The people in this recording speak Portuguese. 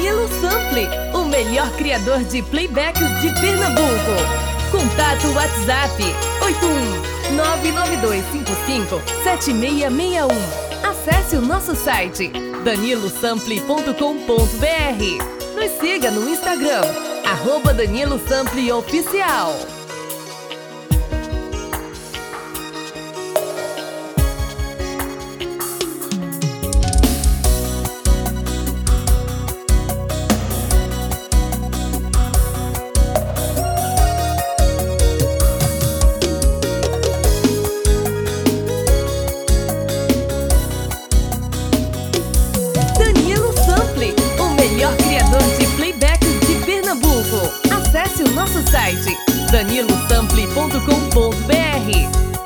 Danilo Sample, o melhor criador de playbacks de Pernambuco. Contato WhatsApp 81992557661. Acesse o nosso site danilosample.com.br. Nos siga no Instagram @DaniloSampleOficial. Danilo Sample, o melhor criador de playbacks de Pernambuco. Acesse o nosso site danilosample.com.br.